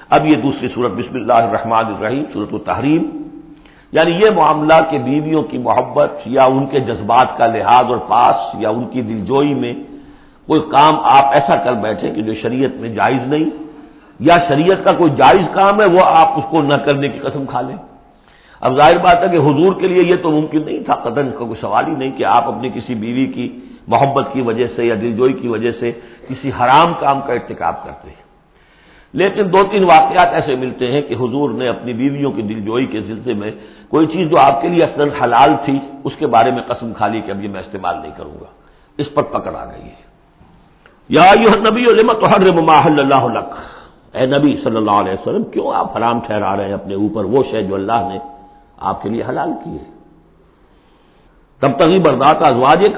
اب یہ دوسری صورت بسم اللہ الرحمن الرحیم، سورۃ التحریم، یعنی یہ معاملہ کہ بیویوں کی محبت یا ان کے جذبات کا لحاظ اور پاس یا ان کی دلجوئی میں کوئی کام آپ ایسا کر بیٹھے کہ جو شریعت میں جائز نہیں، یا شریعت کا کوئی جائز کام ہے وہ آپ اس کو نہ کرنے کی قسم کھا لیں۔ اب ظاہر بات ہے کہ حضور کے لیے یہ تو ممکن نہیں تھا، قطعاً کا کوئی سوال ہی نہیں کہ آپ اپنی کسی بیوی کی محبت کی وجہ سے یا دلجوئی کی وجہ سے کسی حرام کام کا ارتکاب کرتے ہیں۔ لیکن دو تین واقعات ایسے ملتے ہیں کہ حضور نے اپنی بیویوں کی دلجوئی کے سلسلے میں کوئی چیز جو آپ کے لیے اصلاً حلال تھی اس کے بارے میں قسم کھا لی کہ اب یہ میں استعمال نہیں کروں گا، اس پر پکڑ آ گئی ہے۔ یا ایھا النبی لم تحرم ما احل اللہ لک، اے نبی صلی اللہ علیہ وسلم کیوں آپ حرام ٹھہرا رہے ہیں اپنے اوپر وہ شے جو اللہ نے آپ کے لیے حلال کی ہے۔ تبتغی مرضات ازواجک،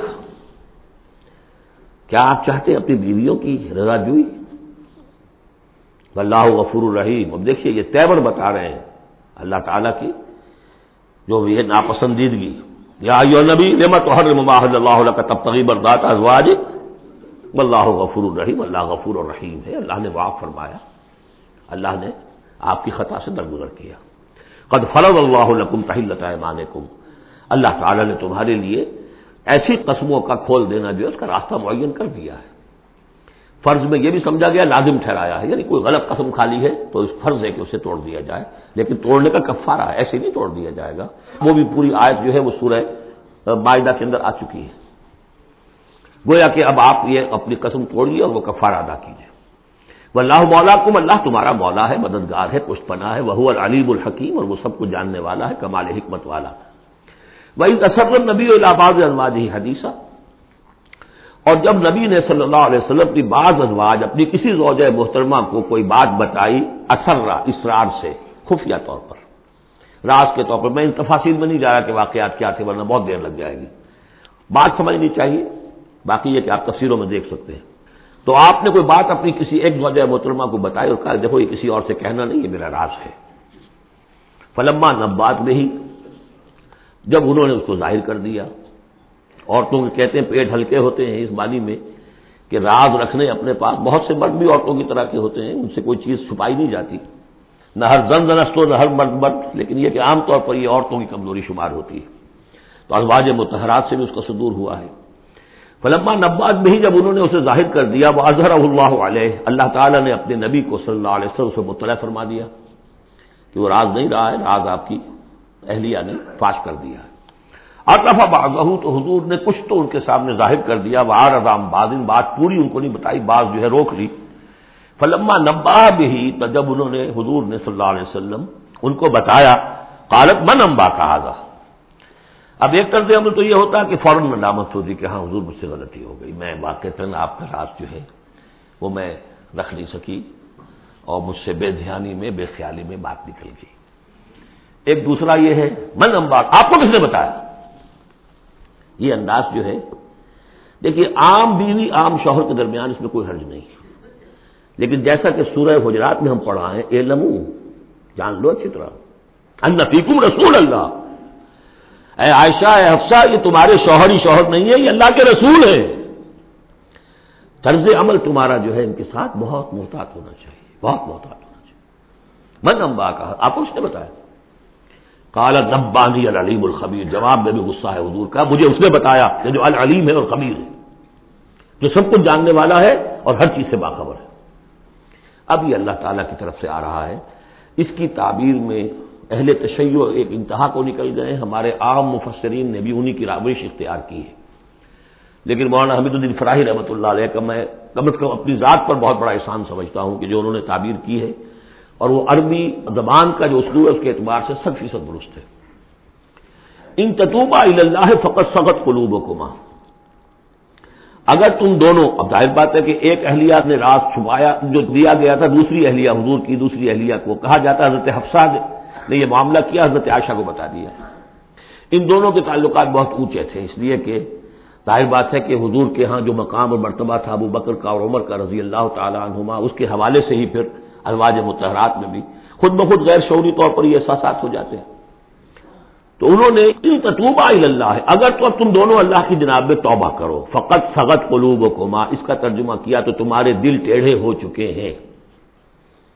کیا آپ چاہتے ہیں اپنی بیویوں کی رضا جوئی؟ واللہ غفور الرحیم، اب دیکھیے یہ تیور بتا رہے ہیں اللہ تعالیٰ کی جو یہ ناپسندیدگی۔ یا ایھا النبی لم تحرم ما احل اللہ لک تبتغی مرضات ازواجک واللہ غفور الرحیم، اللہ غفور الرحیم ہے، اللہ نے معاف فرمایا، اللہ نے آپ کی خطا سے درگزر کیا۔ قد فرض اللہ لکم تحلۃ ایمانکم، اللہ تعالیٰ نے تمہارے لیے ایسی قسموں کا کھول دینا جو ہے اس کا راستہ معین کر دیا ہے۔ فرض میں یہ بھی سمجھا گیا لازم ٹھہرایا ہے، یعنی کوئی غلط قسم کھا لی ہے تو اس فرض ہے کہ اسے توڑ دیا جائے، لیکن توڑنے کا کفارہ ہے، ایسے نہیں توڑ دیا جائے گا۔ وہ بھی پوری آیت جو ہے وہ سورہ مائدہ کے اندر آ چکی ہے، گویا کہ اب آپ یہ اپنی قسم توڑیے اور وہ کفارہ ادا کیجیے۔ واللہ مولاکم، اللہ تمہارا مولا ہے، مددگار ہے، پشت پناہ ہے، وہو العلیم الحکیم، اور وہ سب کو جاننے والا ہے، کمال حکمت والا۔ وَإِذْ أَسَرَّ النَّبِيُّ إِلَىٰ بَعْضِ أَزْوَاجِهِ حَدِيثًا، اور جب نبی نے صلی اللہ علیہ وسلم کی بعض ازواج اپنی کسی زوجہ محترمہ کو کوئی بات بتائی، اسرا اسرار سے، خفیہ طور پر، راز کے طور پر، میں ان تفاصیل میں نہیں جا رہا کہ واقعات کیا تھے ورنہ بہت دیر لگ جائے گی، بات سمجھنی چاہیے، باقی یہ کہ آپ تفسیروں میں دیکھ سکتے ہیں۔ تو آپ نے کوئی بات اپنی کسی ایک زوجہ محترمہ کو بتائی اور کہا دیکھو یہ کسی اور سے کہنا نہیں، یہ میرا راز ہے۔ فلما نبات میں ہی، جب انہوں نے اس کو ظاہر کر دیا، عورتوں کے کہتے ہیں پیٹ ہلکے ہوتے ہیں اس معنی میں کہ راز رکھنے اپنے پاس، بہت سے مرد بھی عورتوں کی طرح کے ہوتے ہیں، ان سے کوئی چیز چھپائی نہیں جاتی، نہ ہر زن زنست نہ ہر مرد مرد، لیکن یہ کہ عام طور پر یہ عورتوں کی کمزوری شمار ہوتی ہے، تو ازواج مطہرات سے بھی اس کا صدور ہوا ہے۔ فلما نبات بھی، جب انہوں نے اسے ظاہر کر دیا، وَأَظْهَرَهُ اللَّهُ عَلَيْهِ، اللہ تعالیٰ نے اپنے نبی کو صلی اللہ علیہ وسلم سے مطلع فرما دیا کہ وہ راز نہیں رہا ہے، راز آپ کی اہلیہ نے فاش کر دیا ہے۔ عرف بعضہ، تو حضور نے کچھ تو ان کے سامنے ظاہر کر دیا، وَأَعْرَضَ عَن بَعْضٍ، بات پوری ان کو نہیں بتائی، بعض جو ہے روک لی۔ فلما نبأ بہ، تو جب انہوں نے حضور نے صلی اللہ علیہ وسلم ان کو بتایا، قالت من انباک ھذا، اب ایک طرز عمل تو یہ ہوتا ہے کہ فوراً ندامت ہوتی کہ ہاں حضور مجھ سے غلطی ہو گئی، میں واقعتاً آپ کا راز جو ہے وہ میں رکھ نہیں سکی اور مجھ سے بے دھیانی میں، بے خیالی میں بات نکل گئی۔ ایک دوسرا یہ ہے من انباک، آپ کو کس نے بتایا، یہ انداز جو ہے، دیکھیے عام بیوی عام شوہر کے درمیان اس میں کوئی حرج نہیں، لیکن جیسا کہ سورہ حجرات میں ہم پڑھا ہے، اعلموا، جان لو اچھی طرح، ان فیکم رسول اللہ، اے عائشہ، اے حفصہ، یہ تمہارے شوہر ہی شوہر نہیں ہے، یہ اللہ کے رسول ہے۔ طرز عمل تمہارا جو ہے ان کے ساتھ بہت محتاط ہونا چاہیے، بہت محتاط ہونا چاہیے۔ من انباک، آپ کو اس نے بتایا؟ قال نبانی العلیم الخبیر، جواب میں بھی غصہ ہے حضور کا، مجھے اس نے بتایا کہ جو العلیم ہے اور خبیر ہے، جو سب کچھ جاننے والا ہے اور ہر چیز سے باخبر ہے۔ اب یہ اللہ تعالیٰ کی طرف سے آ رہا ہے، اس کی تعبیر میں اہل تشیع ایک انتہا کو نکل گئے، ہمارے عام مفسرین نے بھی انہی کی روش اختیار کی ہے، لیکن مولانا حمید الدین فراہی رحمۃ اللہ علیہ کا میں کم از کم اپنی ذات پر بہت بڑا احسان سمجھتا ہوں کہ جو انہوں نے تعبیر کی ہے، اور وہ عربی زبان کا جو اسلوب ہے اس کے اعتبار سے 100% درست ہے۔ ان تتوبا الی اللہ فقد صغت قلوبکما، اگر تم دونوں، اب ظاہر بات ہے کہ ایک اہلیہ نے راز چھپایا جو دیا گیا تھا دوسری اہلیہ، حضور کی دوسری اہلیہ کو کہا جاتا ہے حضرت حفصہ نے یہ معاملہ کیا، حضرت عائشہ کو بتا دیا۔ ان دونوں کے تعلقات بہت اونچے تھے، اس لیے کہ ظاہر بات ہے کہ حضور کے ہاں جو مقام اور مرتبہ تھا ابو بکر کا اور عمر کا رضی اللہ تعالی عنہما، اس کے حوالے سے ہی پھر ازواج مطہرات میں بھی خود بخود غیر شعوری طور پر یہ احساسات ہو جاتے ہیں۔ تو انہوں نے ان تتوبا الی اللہ، اگر تو اب تم دونوں اللہ کی جناب میں توبہ کرو، فقط صغت قلوبکما، اس کا ترجمہ کیا تو تمہارے دل ٹیڑھے ہو چکے ہیں،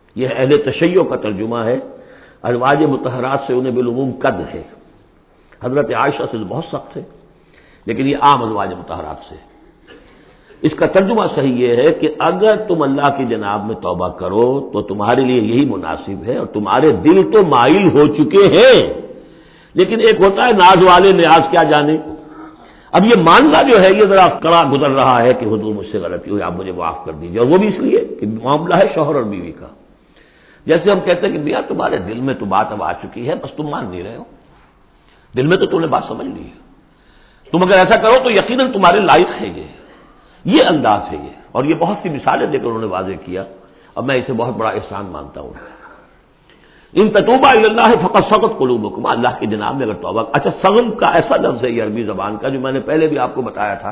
یہ اہل تشیع کا ترجمہ ہے. ازواج مطہرات سے انہیں بالعموم قد ہے. حضرت عائشہ سے بہت سخت ہے، لیکن یہ عام ازواج مطہرات سے. اس کا ترجمہ صحیح یہ ہے کہ اگر تم اللہ کی جناب میں توبہ کرو تو تمہارے لیے یہی مناسب ہے، اور تمہارے دل تو مائل ہو چکے ہیں، لیکن ایک ہوتا ہے ناز والے نیاز کیا جانے. اب یہ ماننا جو ہے یہ ذرا کڑا گزر رہا ہے کہ حضور مجھ سے غلطی ہوئی، آپ مجھے معاف کر دیجیے، اور وہ بھی اس لیے کہ معاملہ ہے شوہر اور بیوی کا. جیسے ہم کہتے ہیں کہ میاں تمہارے دل میں تو بات اب آ چکی ہے، بس تم مان نہیں رہے ہو، دل میں تو تم نے بات سمجھ لی ہے، تم اگر ایسا کرو تو یقیناً تمہارے لائق ہے. یہ انداز ہے یہ، اور یہ بہت سی مثالیں دے کر انہوں نے واضح کیا، اور میں اسے بہت بڑا احسان مانتا ہوں. ان تتوبا الی اللہ فقد صغت قلوبکم، اللہ کے جناب میں اگر توبہ. اچھا، صغن کا ایسا لفظ ہے یہ عربی زبان کا جو میں نے پہلے بھی آپ کو بتایا تھا،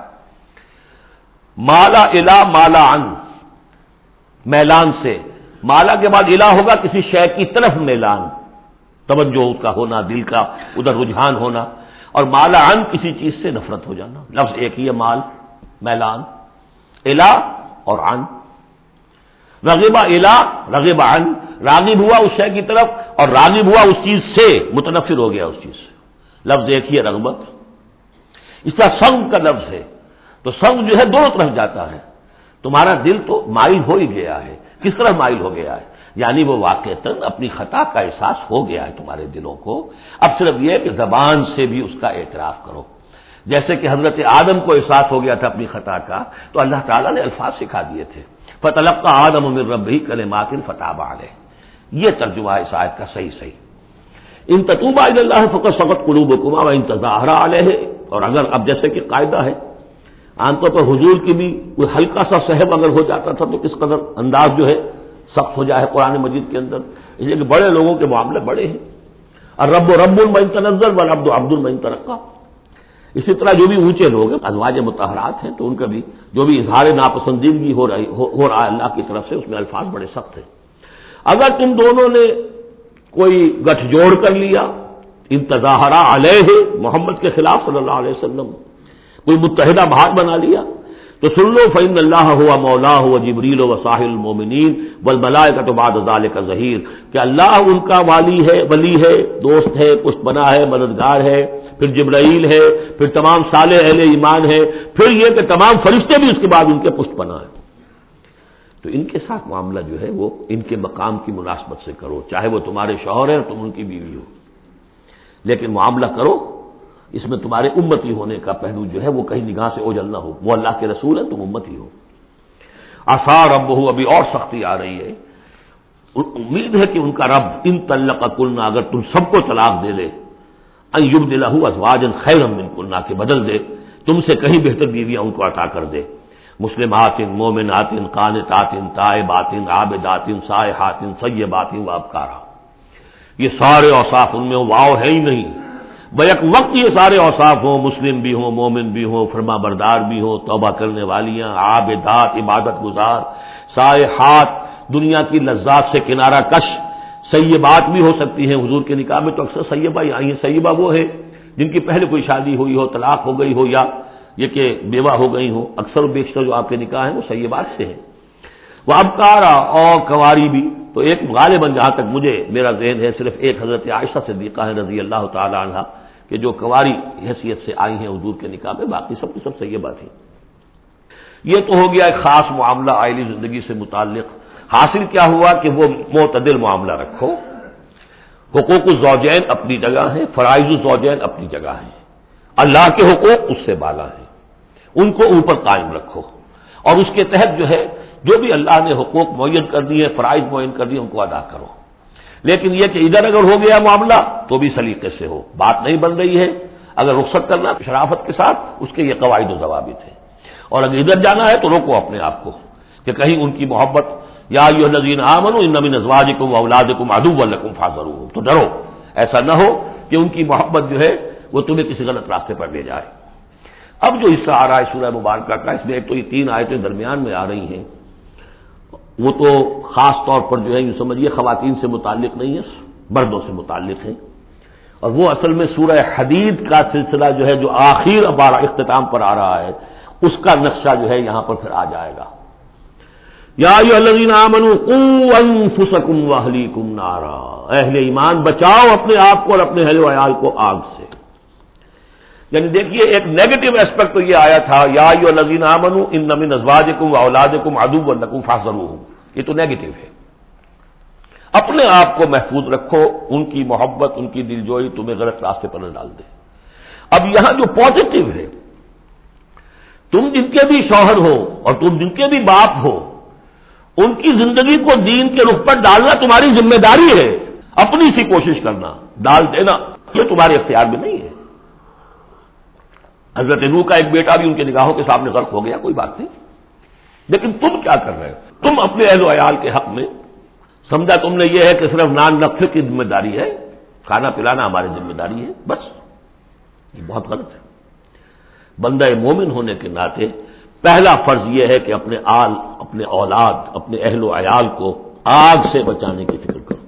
مالا الا مالا عن، میلان سے. مالا کے بعد الہ ہوگا کسی شے کی طرف میلان، توجہ اس کا ہونا، دل کا ادھر رجحان ہونا. اور مالا عن کسی چیز سے نفرت ہو جانا. لفظ ایک ہی ہے، مال، میلان. الہ اور عن. رغبہ الہ، رغبہ عن، راغب ہوا اس شے کی طرف اور راغب ہوا اس چیز سے، متنفر ہو گیا اس چیز سے. لفظ ایک ہی ہے، رغبت. اس طرح سنگ کا لفظ ہے، تو سنگ جو ہے دونوں طرف جاتا ہے. تمہارا دل تو مائل ہو ہی گیا ہے. کس طرح مائل ہو گیا ہے؟ یعنی وہ واقعتاً اپنی خطا کا احساس ہو گیا ہے تمہارے دلوں کو. اب صرف یہ کہ زبان سے بھی اس کا اعتراف کرو. جیسے کہ حضرت آدم کو احساس ہو گیا تھا اپنی خطا کا، تو اللہ تعالیٰ نے الفاظ سکھا دیے تھے. فتلقى آدم من ربه كلمات فتاب عليه. یہ ترجمہ ہے اس آیت کا صحیح. ان تتوبا الی اللہ فقد صغت قلوبکما وان تظاہرا علیہ. اور اگر اب جیسے کہ قاعدہ ہے، عام طور پر حضور کی بھی کوئی ہلکا سا صحب اگر ہو جاتا تھا تو کس قدر انداز جو ہے سخت ہو جائے قرآن مجید کے اندر. اس لیے کہ بڑے لوگوں کے معاملے بڑے ہیں. الرب رب من تنزل والعبد عبد من ترقى. اسی طرح جو بھی اونچے لوگ ہیں ازواج مطہرات ہیں، تو ان کا بھی جو بھی اظہار ناپسندیدگی ہو رہا ہے اللہ کی طرف سے، اس میں الفاظ بڑے سخت ہیں. اگر تم دونوں نے کوئی گٹھ جوڑ کر لیا، ان تظاہرا علیہ، محمد کے خلاف صلی اللہ علیہ وسلم، کوئی متحدہ بھاگ بنا لیا، تو سن لو فإن اللہ ہوا مولاہ وجبریل وصاحب المؤمنین والملائکۃ بعد ذلک ظہیر، کہ اللہ ان کا ولی ہے، دوست ہے، پشت بنا ہے، مددگار ہے، پھر جبرائیل ہے، پھر تمام صالح اہل ایمان ہے، پھر یہ کہ تمام فرشتے بھی اس کے بعد ان کے پشت بنا ہے. تو ان کے ساتھ معاملہ جو ہے وہ ان کے مقام کی مناسبت سے کرو، چاہے وہ تمہارے شوہر ہیں اور تم ان کی بیوی ہو، لیکن معاملہ کرو اس میں تمہارے امتی ہونے کا پہلو جو ہے وہ کہیں نگاہ سے اوجھل نہ ہو. وہ اللہ کے رسول ہیں، تم امتی ہو. عسیٰ ربہ، ابھی اور سختی آ رہی ہے. امید ہے کہ ان کا رب ان طلقکن، اگر تم سب کو طلاق دے لے، ان یبدلہ ازواجا خیرا منکن، کہ بدل دے تم سے کہیں بہتر بیویاں ان کو عطا کر دے. مسلمات، مومنات، قانتات، تائبات، عابدات، سائحات، سیبات وابکارا. یہ سارے اوصاف ان میں واو ہے ہی نہیں. بیک وقت یہ سارے اوصاف ہوں، مسلم بھی ہوں، مومن بھی ہوں، فرما بردار بھی ہوں، توبہ کرنے والیاں، عابدات، عبادت گزار، سائحات، دنیا کی لذات سے کنارہ کش. سیبات بھی ہو سکتی ہیں. حضور کے نکاح میں تو اکثر سیبہ ہی آئی ہیں. سیبہ وہ ہے جن کی پہلے کوئی شادی ہوئی ہو، طلاق ہو گئی ہو، یا یہ کہ بیوہ ہو گئی ہو. اکثر و بیشتر جو آپ کے نکاح ہیں وہ سیبات سے ہیں. وہ ابکارا، اور کنواری بھی. تو ایک غالباً جہاں تک مجھے میرا ذہن ہے صرف ایک حضرت عائشہ صدیقہ ہے رضی اللہ تعالی عنہا کہ جو کنواری حیثیت سے آئی ہیں حضور کے نکاح میں، باقی سب کی سب سیبہ تھیں. یہ تو ہو گیا ایک خاص معاملہ عائلی زندگی سے متعلق. حاصل کیا ہوا کہ وہ معتدل معاملہ رکھو. حقوق الزوجین اپنی جگہ ہیں، فرائض الزوجین اپنی جگہ ہیں. اللہ کے حقوق اس سے بالا ہیں، ان کو اوپر قائم رکھو، اور اس کے تحت جو ہے جو بھی اللہ نے حقوق معین کر دیے، فرائض معین کر دیے، ان کو ادا کرو. لیکن یہ کہ ادھر اگر ہو گیا معاملہ تو بھی سلیقے سے ہو. بات نہیں بن رہی ہے، اگر رخصت کرنا شرافت کے ساتھ، اس کے یہ قواعد و ضوابط ہیں. اور اگر ادھر جانا ہے تو روکو اپنے آپ کو کہ کہیں ان کی محبت، یا ایھا الذین آمنوا ان من ازواجکم واولادکم عدوا لکم فاحذروہم، تو ڈرو ایسا نہ ہو کہ ان کی محبت جو ہے وہ تمہیں کسی غلط راستے پر لے جائے. اب جو حصہ آ رہا ہے سورہ مبارکہ کا، اس میں ایک تو یہ 3 آیتیں درمیان میں آ رہی ہیں، وہ تو خاص طور پر جو ہے یوں سمجھیے خواتین سے متعلق نہیں ہے، مردوں سے متعلق ہے. اور وہ اصل میں سورہ حدید کا سلسلہ جو ہے جو آخر اختتام پر آ رہا ہے، اس کا نقشہ جو ہے یہاں پر پھر آ جائے گا. یا ایھا الذین آمنوا قوا انفسکم واہلیکم نارا، اہل ایمان بچاؤ اپنے آپ کو اور اپنے اہل و عیال کو آگ سے۔ یعنی دیکھیے ایک نیگیٹو اسپیکٹ تو یہ آیا تھا یا ایھا الذین آمنوا ان من ازواجکم واولادکم عدوا لکم فاحذروہم، یہ تو نیگیٹو ہے۔ اپنے آپ کو محفوظ رکھو، ان کی محبت ان کی دلجوئی تمہیں غلط راستے پر نہ ڈال دے۔ اب یہاں جو پازیٹو ہے، تم جن کے بھی شوہر ہو اور تم جن کے بھی باپ ہو، ان کی زندگی کو دین کے رخ پر ڈالنا تمہاری ذمہ داری ہے، اپنی سی کوشش کرنا، ڈال دینا یہ تمہارے اختیار میں نہیں ہے۔ حضرت نوح کا ایک بیٹا بھی ان کے نگاہوں کے سامنے غرق ہو گیا، کوئی بات نہیں، لیکن تم کیا کر رہے ہو؟ تم اپنے اہل و عیال کے حق میں سمجھا تم نے یہ ہے کہ صرف نان نقص کی ذمہ داری ہے، کھانا پلانا ہماری ذمہ داری ہے، بس یہ بہت غلط ہے۔ بندہ مومن ہونے کے ناطے پہلا فرض یہ ہے کہ اپنے آل، اپنے اولاد، اپنے اہل و عیال کو آگ سے بچانے کی فکر کرو،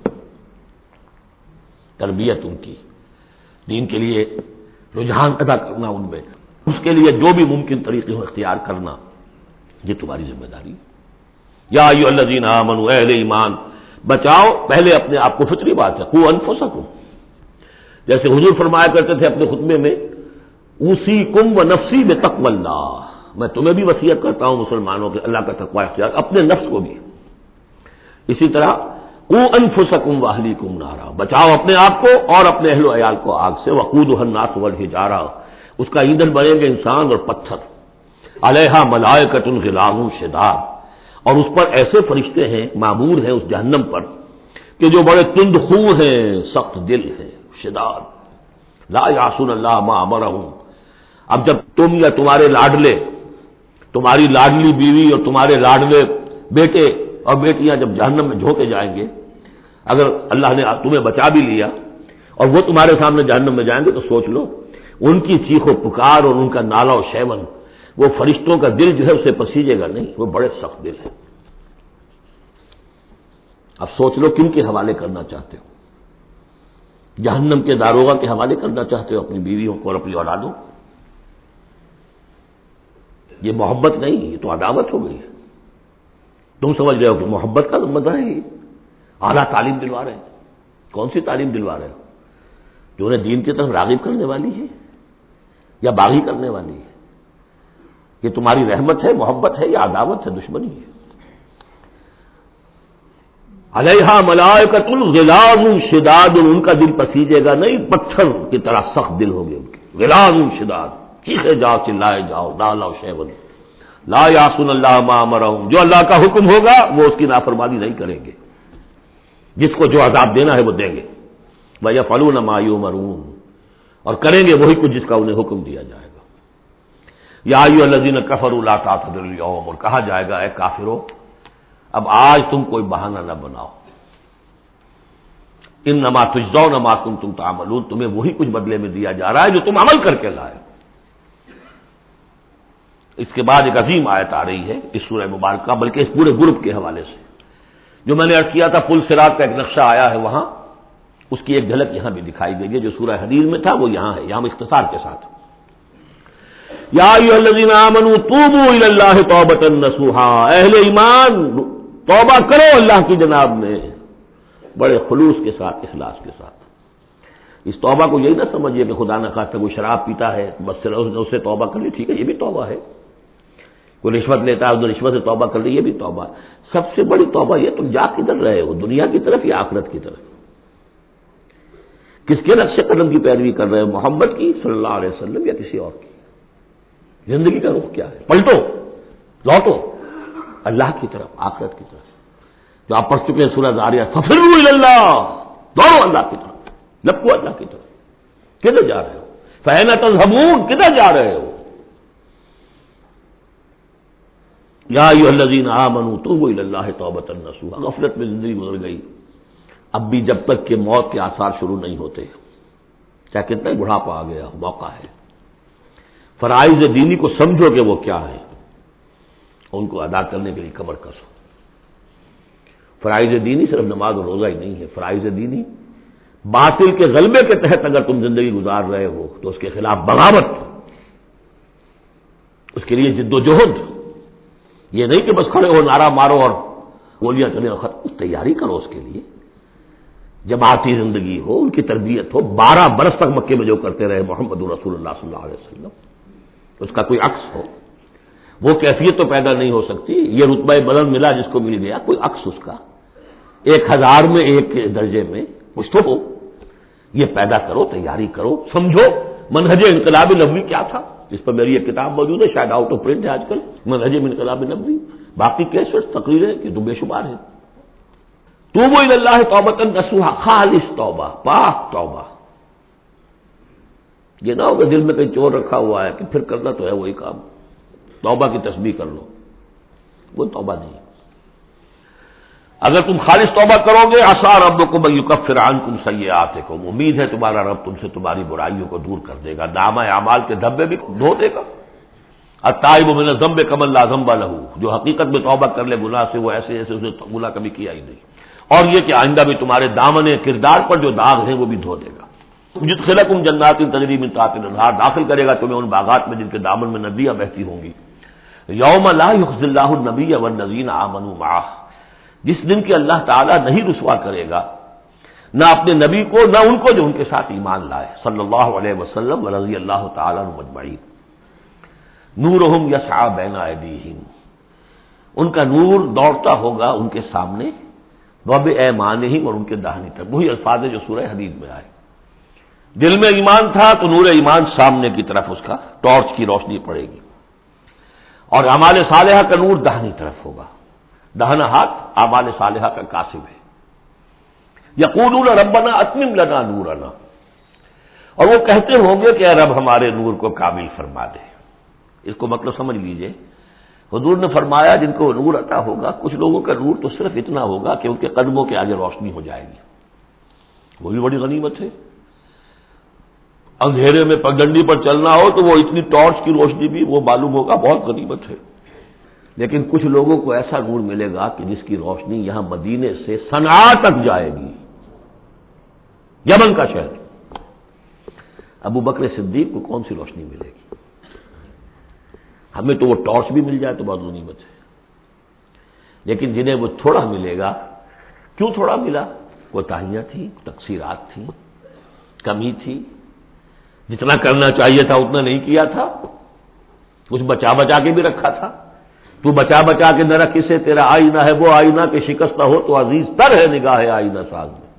تربیت ان کی، دین کے لیے رجحان پیدا کرنا ان میں، اس کے لیے جو بھی ممکن طریقے ہو اختیار کرنا، یہ تمہاری ذمہ داری ہے۔ یا ایھا الذین آمنوا، اہل ایمان بچاؤ پہلے اپنے آپ کو، فطری بات ہے، قوا انفسکم، جیسے حضور فرمایا کرتے تھے اپنے خطبے میں اوصیکم ونفسی بتقوی اللہ، میں تمہیں بھی وصیت کرتا ہوں مسلمانوں کے اللہ کا تقوی اختیار، اپنے نفس کو بھی۔ اسی طرح قوا انفسکم واہلیکم نارا، بچاؤ اپنے آپ کو اور اپنے اہل و عیال کو آگ سے، وقودھا الناس والحجارہ، اس کا ایندھن بنیں گے انسان اور پتھر، علیہا ملائکۃ غلاظ شداد، اور اس پر ایسے فرشتے ہیں معمور ہیں اس جہنم پر کہ جو بڑے تند خو ہیں، سخت دل ہیں، شداد، لا یعصون اللہ ما امرہم۔ اب جب تم یا تمہارے لاڈلے، تمہاری لاڈلی بیوی اور تمہارے لاڈلے بیٹے اور بیٹیاں جب جہنم میں جھونکے جائیں گے، اگر اللہ نے تمہیں بچا بھی لیا اور وہ تمہارے سامنے جہنم میں جائیں گے تو سوچ لو ان کی چیخ و پکار اور ان کا نالا و شیون، وہ فرشتوں کا دل جو ہے اسے پسیجے گا نہیں، وہ بڑے سخت دل ہے۔ اب سوچ لو کن کے حوالے کرنا چاہتے ہو؟ جہنم کے داروغہ کے حوالے کرنا چاہتے ہو اپنی بیویوں کو اور اپنی اولادوں؟ یہ محبت نہیں، یہ تو عداوت ہو گئی ہے۔ تم سمجھ رہے ہو کہ محبت کا مزہ ہے، یہ اعلیٰ تعلیم دلوا رہے ہیں۔ کون سی تعلیم دلوا رہے ہو؟ جو انہیں دین کی طرف راغب کرنے والی ہے یا باغی کرنے والی ہے؟ یہ تمہاری رحمت ہے، محبت ہے یا عداوت ہے، دشمنی ہے؟ علیہا ملائکۃ غلاظ شداد، ان کا دل پسیجے گا نہیں، پتھر کی طرح سخت دل ہوگے ان کے، غلاظ شداد، چیخے جاؤ چلائے جاؤ، نالا و شیون، لا یعصون اللہ ما امرہم، جو اللہ کا حکم ہوگا وہ اس کی نافرمانی نہیں کریں گے، جس کو جو عذاب دینا ہے وہ دیں گے، وَيَفْعَلُونَ مَا يُؤْمَرُونَ، اور کریں گے وہی کچھ جس کا انہیں حکم دیا جائے گا۔ یا ایھا الذین کفروا لا تعتذروا اليوم، اور کہا جائے گا اے کافرو اب آج تم کوئی بہانہ نہ بناؤ، انما تجزون ما کنتم تعملون، تمہیں وہی کچھ بدلے میں دیا جا رہا ہے جو تم عمل کر کے لائے۔ اس کے بعد ایک عظیم آیت آ رہی ہے اس سورہ مبارکہ، بلکہ اس پورے گروپ کے حوالے سے، جو میں نے عرض کیا تھا پل صراط کا ایک نقشہ آیا ہے وہاں، اس کی ایک جھلک یہاں بھی دکھائی دے گی، جو سورہ حدید میں تھا وہ یہاں ہے، یہاں اختصار کے ساتھ۔ یا ایھا الذین آمنوا توبوا الی اللہ توبۃ نصوحا، اہل ایمان توبہ کرو اللہ کی جناب میں بڑے خلوص کے ساتھ، اخلاص کے ساتھ۔ اس توبہ کو یہی نہ سمجھیے کہ خدا نہ خواستہ کوئی شراب پیتا ہے بس اس سے توبہ کر لی، ٹھیک ہے یہ بھی توبہ ہے، کوئی رشوت لیتا ہے اس نے رشوت سے توبہ کر لی، یہ بھی توبہ۔ سب سے بڑی توبہ یہ تم جا کدھر رہے ہو، دنیا کی طرف یا آخرت کی طرف؟ کس کے نقش قدم کی پیروی کر رہے ہو، محمد کی صلی اللہ علیہ وسلم یا کسی اور کی؟ زندگی کا رخ کیا ہے؟ پلٹو، لوٹو اللہ کی طرف، آخرت کی طرف، جو آپ پڑھ چکے ہیں سورہ ذاریات، ففروا الی اللہ، دوڑو اللہ کی طرف، لپکو اللہ کی طرف۔ کدھر جا رہے ہو؟ فأین تذهبون، کدھر جا رہے ہو؟ یا ایھا الذین آمنوا توبوا الی اللہ توبۃ نصوحا، غفلت میں زندگی گزر گئی، اب بھی جب تک کہ موت کے آثار شروع نہیں ہوتے، چاہے کتنا بڑھاپا آ گیا موقع ہے، فرائض دینی کو سمجھو کہ وہ کیا ہے، ان کو ادا کرنے کے لیے کمر کسو۔ فرائض دینی صرف نماز اور روزہ ہی نہیں ہے، فرائض دینی باطل کے غلبے کے تحت اگر تم زندگی گزار رہے ہو تو اس کے خلاف بغاوت، اس کے لیے جد و جہد، یہ نہیں کہ بس کھڑے ہو نعرہ مارو اور گولیاں چلے اور تیاری کرو اس کے لیے، جماعتی زندگی ہو، ان کی تربیت ہو۔ 12 برس تک مکے میں جو کرتے رہے محمد رسول اللہ صلی اللہ علیہ وسلم، اس کا کوئی عکس ہو، وہ کیفیت تو پیدا نہیں ہو سکتی۔ یہ رتبہ بلند ملا جس کو مل گیا، کوئی عکس اس کا 1000 میں ایک درجے میں کچھ تو ہو، یہ پیدا کرو، تیاری کرو، سمجھو منہج انقلاب نبوی کیا تھا۔ اس پر میری ایک کتاب موجود ہے، شاید آؤٹ آف پرنٹ ہے آج کل، منہج انقلاب نبوی، باقی کیسٹ تقریریں کہ تو بے شمار ہے۔ توبوا الی اللہ توبۃ نصوحا، خالص توبہ، پاک توبہ۔ یہ نہ ہوگا دل میں کہیں چور رکھا ہوا ہے کہ پھر کرنا تو ہے وہی کام، توبہ کی تسبیح کر لو، وہ توبہ نہیں۔ اگر تم خالص توبہ کرو گے، عسیٰ ربکم ان یکفر عنکم سیئاتکم، امید ہے تمہارا رب تم سے تمہاری برائیوں کو دور کر دے گا، نامہ اعمال کے دھبے بھی دھو دے گا۔ التائب من الذنب کمن لا ذنب له، جو حقیقت میں توبہ کر لے گناہ سے، وہ ایسے اس نے گناہ کبھی کیا ہی نہیں، اور یہ کہ آئندہ بھی تمہارے دامن کردار پر جو داغ ہیں وہ بھی دھو دے گا۔ یدخلکم جنات تجری من تحتها الانہار، داخل کرے گا تمہیں ان باغات میں جن کے دامن میں ندیاں بہتی ہوں گی۔ یوم لا یخزی اللہ النبی والذین آمنوا معہ، جس دن کہ اللہ تعالیٰ نہیں رسوا کرے گا نہ اپنے نبی کو نہ ان کو جو ان کے ساتھ ایمان لائے، صلی اللہ علیہ وسلم ورضی اللہ تعالیٰ عنہم اجمعین۔ نورہم یسعی بین ایدیہم، ان کا نور دوڑتا ہوگا ان کے سامنے، وبایمانہم، اور ان کے داہنی طرف، وہی الفاظ جو سورہ حدید میں آئے۔ دل میں ایمان تھا تو نور ایمان سامنے کی طرف اس کا ٹارچ کی روشنی پڑے گی، اور اعمال صالحہ کا نور داہنی طرف ہوگا، داہنا ہاتھ اعمال صالحہ کا کاسب ہے۔ یقولون ربنا اتمم لنا نورنا، اور وہ کہتے ہوں گے کہ اے رب ہمارے نور کو کامل فرما دے۔ اس کو مطلب سمجھ لیجئے، حضور نے فرمایا جن کو نور عطا ہوگا، کچھ لوگوں کا نور تو صرف اتنا ہوگا کہ ان کے قدموں کے آگے روشنی ہو جائے گی، وہ بھی بڑی غنیمت ہے۔ اندھیرے میں پگڈنڈی پر چلنا ہو تو وہ اتنی ٹارچ کی روشنی بھی وہ معلوم ہوگا بہت غنیمت ہے۔ لیکن کچھ لوگوں کو ایسا نور ملے گا کہ جس کی روشنی یہاں مدینے سے صنعاء تک جائے گی، یمن کا شہر۔ ابو بکر صدیق کو کون سی روشنی ملے گی؟ ہمیں تو وہ ٹارچ بھی مل جائے تو بہت غنیمت ہے، لیکن جنہیں وہ تھوڑا ملے گا، کیوں تھوڑا ملا؟ کوتاہیاں تھیں، تقصیرات تھیں، کمی تھی، جتنا کرنا چاہیے تھا اتنا نہیں کیا تھا، کچھ بچا بچا کے بھی رکھا تھا۔ تو بچا بچا کے نہ رکھ، اسے تیرا آئینہ ہے وہ آئینہ کہ شکستہ ہو تو عزیز تر ہے نگاہ آئینہ ساز میں،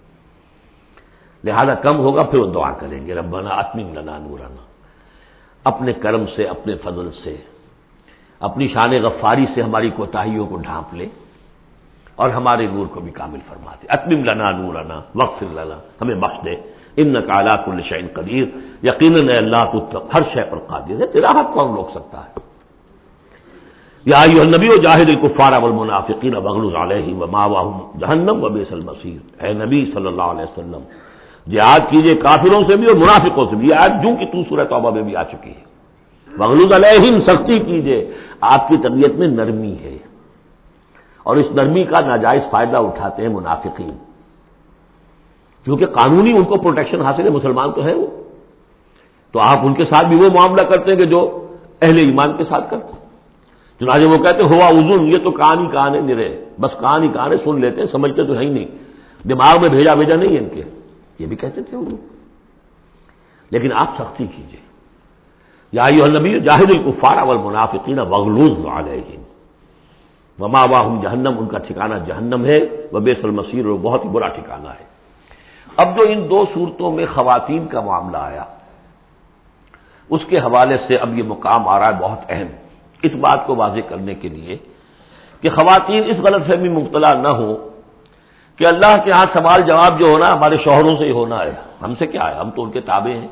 لہذا کم ہوگا پھر وہ دعا کریں گے ربنا اتمم لنا نورنا، اپنے کرم سے، اپنے فضل سے، اپنی شان غفاری سے ہماری کوتاہیوں کو ڈھانپ لے اور ہمارے نور کو بھی کامل فرما دے۔ اتمم لنا نورنا واغفر لنا، ہمیں بخش دے، انک علی کل شیء قدیر، یقیناً اے اللہ تو ہر شے پر قادر ہے، تیرا ہاتھ کون روک سکتا ہے۔ یا ایھا النبی جاہد الکفار والمنافقین واغلظ علیہم ومأواہم جہنم وبئس المصیر، اے نبی صلی اللہ علیہ وسلم جہاد کیجئے کافروں سے بھی اور منافقوں سے بھی، یہ آیت جو کہ تو سورہ توبہ میں بھی آ چکی ہے۔ واغلظ علیہم، سختی کیجئے، آپ کی طبیعت میں نرمی ہے، اور اس نرمی کا ناجائز فائدہ اٹھاتے ہیں منافقین، کیونکہ قانونی ان کو پروٹیکشن حاصل ہے، مسلمان تو ہے وہ، تو آپ ان کے ساتھ بھی وہ معاملہ کرتے ہیں کہ جو اہل ایمان کے ساتھ کرتے ہیں۔ چنانچہ وہ کہتے ہیں ہوا اذن، یہ تو کان ہی کان ہے نرے، بس کان ہی کان ہے، سن لیتے ہیں، سمجھتے تو ہے ہی نہیں، دماغ میں بھیجا نہیں ہے ان کے، یہ بھی کہتے تھے وہ۔ لیکن آپ سختی کیجئے، یا ایھا النبی جاہد الکفار والمنافقین واغلظ علیہم ومأواہم جہنم، ان کا ٹھکانہ جہنم ہے، وبئس المصیر، اور بہت ہی برا ٹھکانہ ہے۔ اب جو ان دو صورتوں میں خواتین کا معاملہ آیا، اس کے حوالے سے اب یہ مقام آ رہا ہے بہت اہم، اس بات کو واضح کرنے کے لیے کہ خواتین اس غلط فہمی میں مبتلا نہ ہو کہ اللہ کے ہاں سوال جواب جو ہونا ہمارے شوہروں سے ہی ہونا ہے، ہم سے کیا ہے، ہم تو ان کے تابع ہیں۔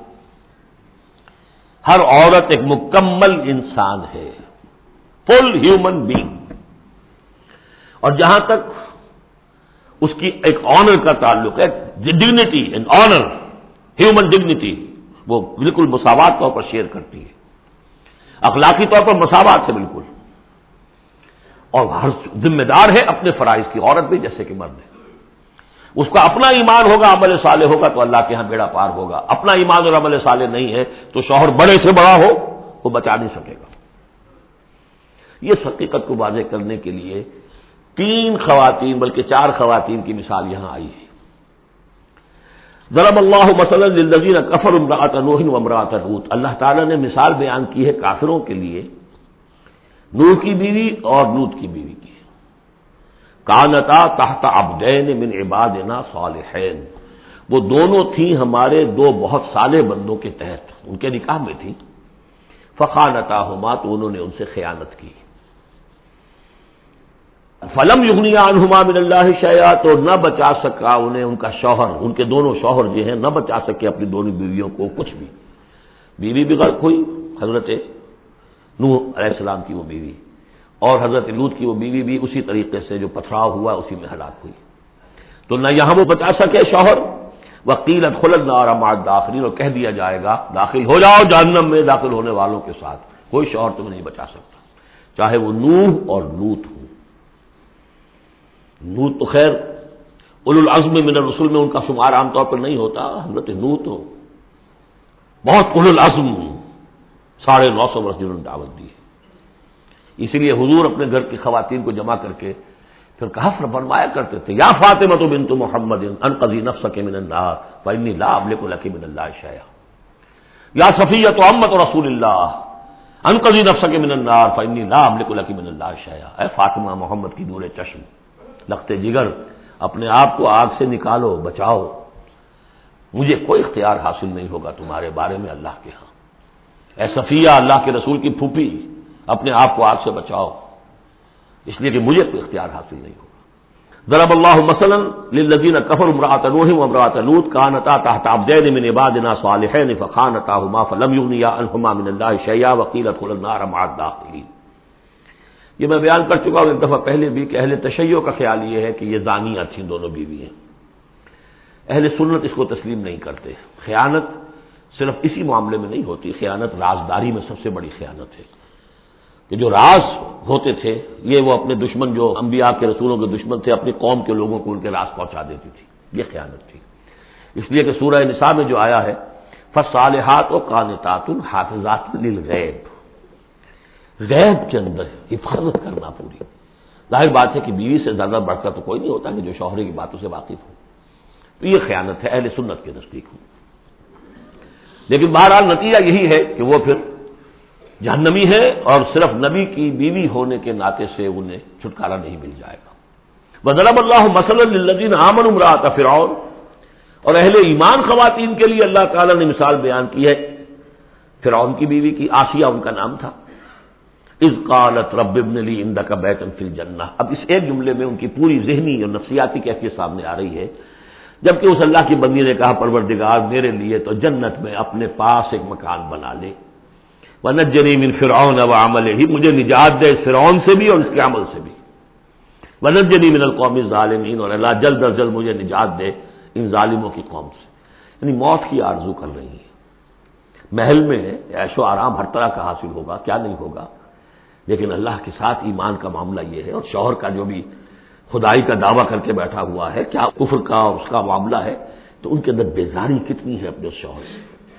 ہر عورت ایک مکمل انسان ہے، فل ہیومن بینگ، اور جہاں تک اس کی ایک آنر کا تعلق ہے، dignity and honour, human dignity, وہ بالکل مساوات طور پر شیئر کرتی ہے، اخلاقی طور پر مساوات ہے بالکل، اور ہر ذمہ دار ہے اپنے فرائض کی، عورت بھی جیسے کہ مرد ہے۔ اس کا اپنا ایمان ہوگا، عمل صالح ہوگا تو اللہ کے ہاں بیڑا پار ہوگا، اپنا ایمان اور عمل صالح نہیں ہے تو شوہر بڑے سے بڑا ہو وہ بچا نہیں سکے گا۔ یہ حقیقت کو واضح کرنے کے لیے 3 خواتین بلکہ 4 خواتین کی مثال یہاں آئی ہے۔ ضرب اللہ مثلا للذین کفروا امرأۃ نوح وامرأۃ لوط، اللہ تعالیٰ نے مثال بیان کی ہے کافروں کے لیے نوح کی بیوی اور لوط کی بیوی کی۔ کانتا تحت عبدین من عبادنا صالحین، وہ دونوں تھیں ہمارے 2 بہت صالح بندوں کے تحت، ان کے نکاح میں تھی۔ فخانتاہما، تو انہوں نے ان سے خیانت کی۔ فلم یغنیا عنہما من اللہ شیئا، تو نہ بچا سکا انہیں ان کا شوہر، ان کے دونوں شوہر جو ہیں نہ بچا سکے اپنی دونوں بیویوں کو کچھ بھی۔ بیوی بھی غرق ہوئی، حضرت نوح علیہ السلام کی وہ بیوی، اور حضرت لوط کی وہ بیوی بھی اسی طریقے سے جو پتھراؤ ہوا اسی میں ہلاک ہوئی۔ تو نہ یہاں وہ بچا سکے شوہر، وقیل ادخلوا النار مع الداخلین، اور کہہ دیا جائے گا داخل ہو جاؤ جہنم میں داخل ہونے والوں کے ساتھ، کوئی شوہر تمہیں نہیں بچا سکتا، چاہے وہ نوح اور لوط ہو۔ لوط تو خیر اولو العزم من الرسل میں ان کا شمار عام طور پر نہیں ہوتا، حضرت لوط تو بہت اولو العزم 950 برس جنہوں نے دعوت دی ہے۔ اسی لیے حضور اپنے گھر کی خواتین کو جمع کر کے پھر کہا فرمایا کرتے تھے، یا فاطمہ بنت محمد انقذی نفسک من النار فانی لا املک لک من اللہ شیئا، یا صفیہ عمۃ رسول اللہ انقذی نفسک من النار فانی لا املک لک من اللہ شیئا، اے فاطمہ محمد کی نور چشم، لخت جگر، اپنے آپ کو آگ سے نکالو، بچاؤ، مجھے کوئی اختیار حاصل نہیں ہوگا تمہارے بارے میں اللہ کے ہاں۔ اے صفیہ، اللہ کے رسول کی پھوپھی، اپنے آپ کو آگ سے بچاؤ، اس لیے کہ مجھے کوئی اختیار حاصل نہیں ہوگا۔ ضرب اللہ مثلا للذین کفروا امرأۃ نوح وامرأۃ لوط کانتا تحت عبدین من عبادنا صالحین فخانتاہما فلم یغنیا عنہما من اللہ شیئا وقیل ادخلا النار مع الداخلین۔ یہ میں بیان کر چکا ہوں ایک دفعہ پہلے بھی کہ اہل تشیع کا خیال یہ ہے کہ یہ زانیہ تھیں دونوں بیویاں، اہل سنت اس کو تسلیم نہیں کرتے۔ خیانت صرف اسی معاملے میں نہیں ہوتی، خیانت رازداری میں سب سے بڑی خیانت ہے، کہ جو راز ہوتے تھے یہ وہ اپنے دشمن، جو انبیاء کے رسولوں کے دشمن تھے، اپنی قوم کے لوگوں کو ان کے راز پہنچا دیتی تھی، یہ خیانت تھی۔ اس لیے کہ سورہ نساء میں جو آیا ہے فالصالحات قانتات حافظات للغیب، غیب کے اندر حفاظت کرنا پوری۔ ظاہر بات ہے کہ بیوی سے زیادہ بڑھ کر تو کوئی نہیں ہوتا کہ جو شوہر کی باتوں سے واقف ہو، تو یہ خیانت ہے اہل سنت کے نزدیک ہو۔ لیکن بہرحال نتیجہ یہی ہے کہ وہ پھر جہنمی ہے، اور صرف نبی کی بیوی ہونے کے ناطے سے انہیں چھٹکارا نہیں مل جائے گا۔ وضرب اللہ مثلا للذین آمنوا امرأۃ فرعون، اور اہل ایمان خواتین کے لیے اللہ تعالیٰ نے مثال بیان کی ہے فرعون کی بیوی کی، آسیہ ان کا نام تھا۔ اذ قالت رب ابن لی عندک بیتا فی الجنہ، اب اس ایک جملے میں ان کی پوری ذہنی اور نفسیاتی کیفیت سامنے آ رہی ہے، جبکہ اس اللہ کی بندی نے کہا پروردگار میرے لیے تو جنت میں اپنے پاس ایک مکان بنا لے، وَنَجَّنِي مِن فِرْعَوْنَ وَعَمَلِهِ، مجھے نجات دے اس فرعون سے بھی اور اس کے عمل سے بھی، وَنَجَّنِي مِنَ الْقَوْمِ الظَّالِمِينَ، اور اللہ جلد از جلد مجھے نجات دے ان ظالموں کی قوم سے۔ یعنی موت کی آرزو کر رہی ہے، محل میں عیش و آرام ہر طرح کا حاصل ہوگا، کیا نہیں ہوگا، لیکن اللہ کے ساتھ ایمان کا معاملہ یہ ہے، اور شوہر کا جو بھی خدائی کا دعویٰ کر کے بیٹھا ہوا ہے، کیا کفر کا اس کا معاملہ ہے، تو ان کے اندر بیزاری کتنی ہے اپنے اس شوہر سے۔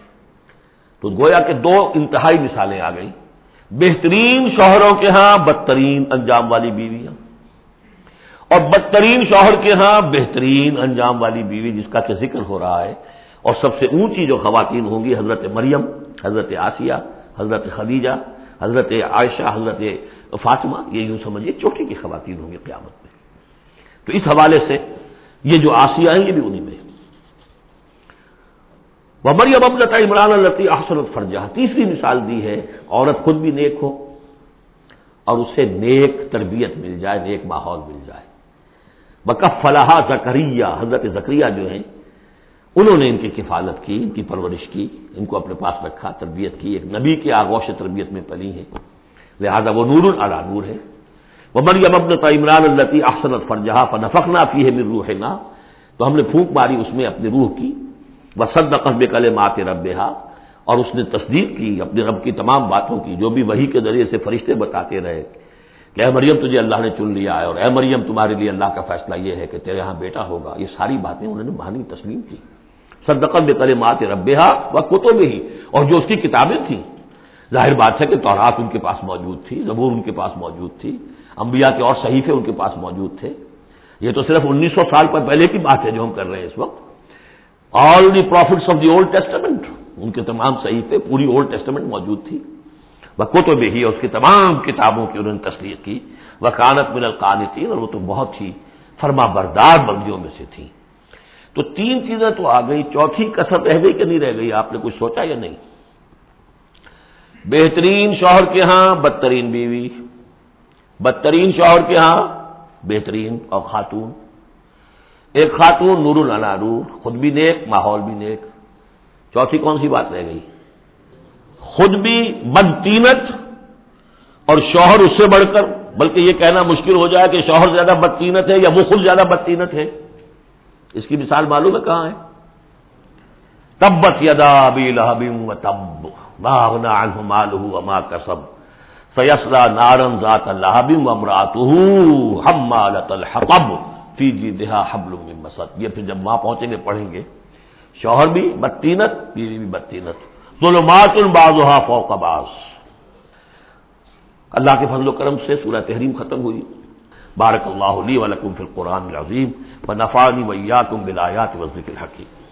تو گویا کہ 2 انتہائی مثالیں آ گئی، بہترین شوہروں کے ہاں بدترین انجام والی بیویاں، اور بدترین شوہر کے ہاں بہترین انجام والی بیوی جس کا کہ ذکر ہو رہا ہے۔ اور سب سے اونچی جو خواتین ہوں گی حضرت مریم، حضرت آسیہ، حضرت خدیجہ، حضرت عائشہ، حضرت فاطمہ، یہ یوں سمجھیے چوٹی کی خواتین ہوں گی قیامت میں۔ تو اس حوالے سے یہ جو آسیہ ہیں یہ بھی انہی میں۔ وَمَرْيَمَ ابْنَتَ عِمْرَانَ الَّتِي أَحْصَنَتْ فَرْجَهَا، تیسری مثال دی ہے، عورت خود بھی نیک ہو اور اسے نیک تربیت مل جائے، نیک ماحول مل جائے۔ وَكَفَّلَهَا زَكَرِيَّا، حضرت زکریا جو ہیں انہوں نے ان کی کفالت کی، ان کی پرورش کی، ان کو اپنے پاس رکھا، تربیت کی، ایک نبی کے آغوش تربیت میں پلی ہیں، لہذا وہ نور علی نور ہے۔ وَمَرْيَمَ ابْنَتَ عِمْرَانَ الَّتِي أَحْصَنَتْ فَرْجَهَا فَنَفَخْنَا فِيهِ مِن رُوحِنَا، تو ہم نے پھونک ماری اس میں اپنی روح کی، وَصَدَّقَتْ بِكَلِمَاتِ رَبِّهَا، اور اس نے تصدیق کی اپنے رب کی تمام باتوں کی، جو بھی وحی کے ذریعے سے فرشتے بتاتے رہے کہ اے مریم تجھے اللہ نے چن لیا ہے، اور اے مریم تمہارے لیے اللہ کا فیصلہ یہ ہے کہ تیرے ہاں بیٹا ہوگا، یہ ساری باتیں انہوں نے مانی تسلیم کی۔ صدقت بکلمات ربها وکتبہ، اور جو اس کی کتابیں تھیں، ظاہر بات ہے کہ تورات ان کے پاس موجود تھی، زبور ان کے پاس موجود تھی، انبیاء کے اور صحیفے ان کے پاس موجود تھے. یہ تو صرف 1900 سال پر پہلے کی بات ہے جو ہم کر رہے ہیں اس وقت. All the prophets of the old testament, ان کے تمام صحیفے، پوری اولڈ ٹیسٹمنٹ موجود تھی. وکتب ہی، اس کی تمام کتابوں کی انہوں نے تصدیق کی. وکانت من القانتین، اور وہ تو بہت ہی فرما بردار بندیوں میں سے تھی. تو تین چیزیں تو آ گئی، چوتھی کسر رہ گئی کہ نہیں رہ گئی؟ آپ نے کچھ سوچا یا نہیں؟ بہترین شوہر کے ہاں بدترین بیوی، بدترین شوہر کے ہاں بہترین اور خاتون. ایک خاتون نور علی نور، خود بھی نیک، ماحول بھی نیک. چوتھی کون سی بات رہ گئی؟ خود بھی بدتینت اور شوہر اس سے بڑھ کر، بلکہ یہ کہنا مشکل ہو جائے کہ شوہر زیادہ بدتینت ہے یا وہ خود زیادہ بدتینت ہے. اس کی مثال معلوم ہے کہاں ہے؟ تبت یدا ابی لہب وتب ما اغنی عنہ مالہ وما کسب سیصلی نارا ذات لہب وامرأتہ حمالۃ الحطب فی جیدہا حبل من مسد. یہ پھر جب وہاں پہنچیں گے پڑھیں گے. شوہر بھی بدتینت، بیوی بھی بدتینت، ظلمات بعضها فوق بعض. اللہ کے فضل و کرم سے سورہ تحریم ختم ہوئی. بارک اللہ لی ولکم فی القرآن العظیم ونفعنی وإیاکم بالآیات والذکر الحکیم.